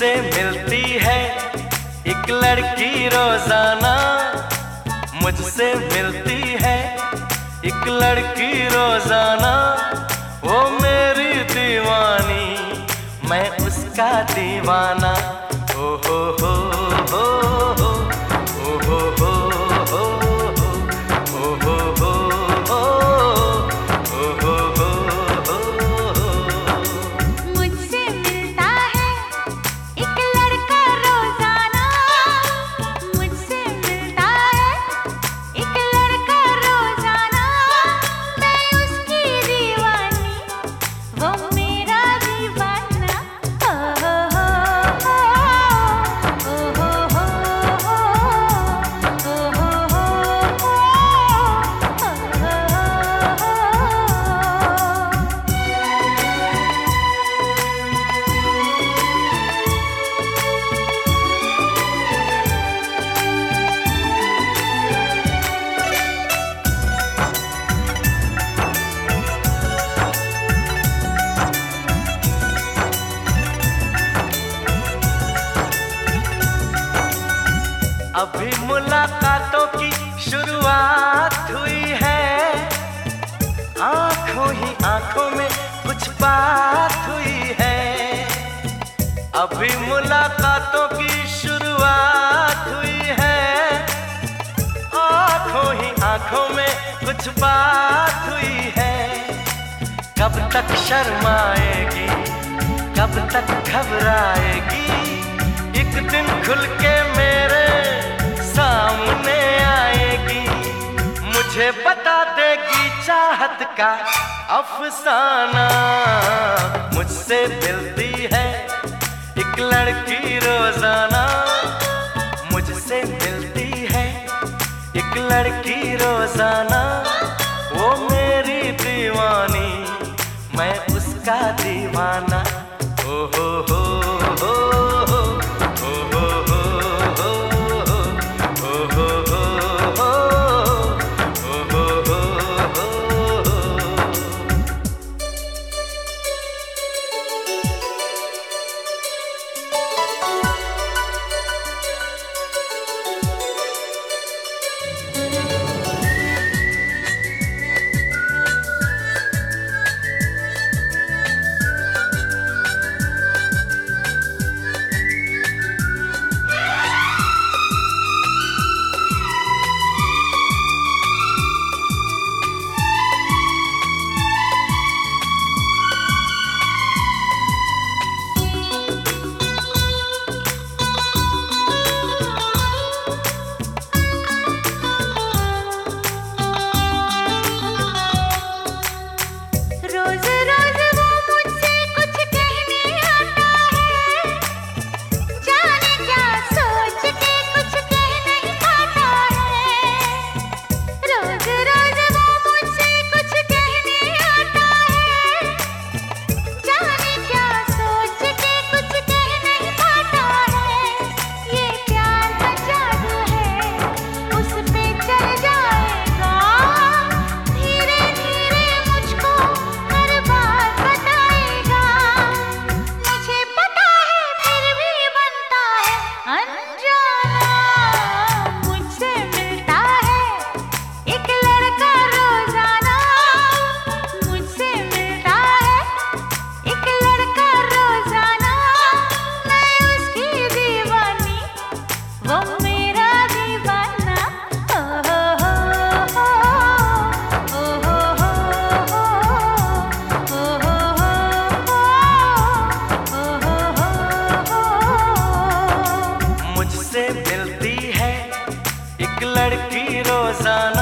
मुझसे मिलती है एक लड़की रोजाना, मुझसे मिलती है एक लड़की रोजाना। वो मेरी दीवानी, मैं उसका दीवाना। ओ हो हो हो हो, ओ हो हो हो हो, ओ हो हो हो, ओ हो हो हो। मुझसे मिलता है एक लड़का रोजाना, मुझसे मिलता है एक लड़का रोजाना। मैं उसकी दीवानी, वो मेरा दीवाना। ओ हो हो हो, ओ हो हो हो, ओ हो हो हो, अभी मुलाकातों की शुरुआत हुई है, आंखों ही आंखों में कुछ बात हुई है। अभी मुलाकातों की शुरुआत हुई है, आंखों ही आंखों में कुछ बात हुई है। कब तक शर्माएगी, कब तक घबराएगी, एक दिन खुल के मेरे सामने आएगी। मुझे बता देगी चाहत का अफसाना। मुझसे मिलती है एक लड़की रोजाना, मुझसे मिलती है एक लड़की रोजाना। वो मेरी दीवानी, मैं उसका दीवाना। ओ हो हो हो हो, ओ हो हो हो हो, ओ हो हो हो, ओ हो हो हो। रोज रोज वो मुझसे कुछ कहने आता है, जाने क्या सोच के कुछ कह नहीं पाता है। रोज रोज वो मुझसे कुछ कहने आता है, जाने क्या सोच के कुछ कह नहीं पाता है। ये प्यार का जादू है, उस पे चल जाएगा, धीरे धीरे मुझको हर बात बताएगा। मुझे पता है फिर भी बनता है अनजाना। मुझसे मिलता है एक लड़का रोजाना, मुझसे मिलता है एक लड़का रोजाना। मैं उसकी दीवानी, वो मेरा दीवाना। ओ हो हो हो, ओ हो हो हो, ओ हो हो हो, ओ हो हो हो। मुझसे मिलती है एक लड़की रोजाना,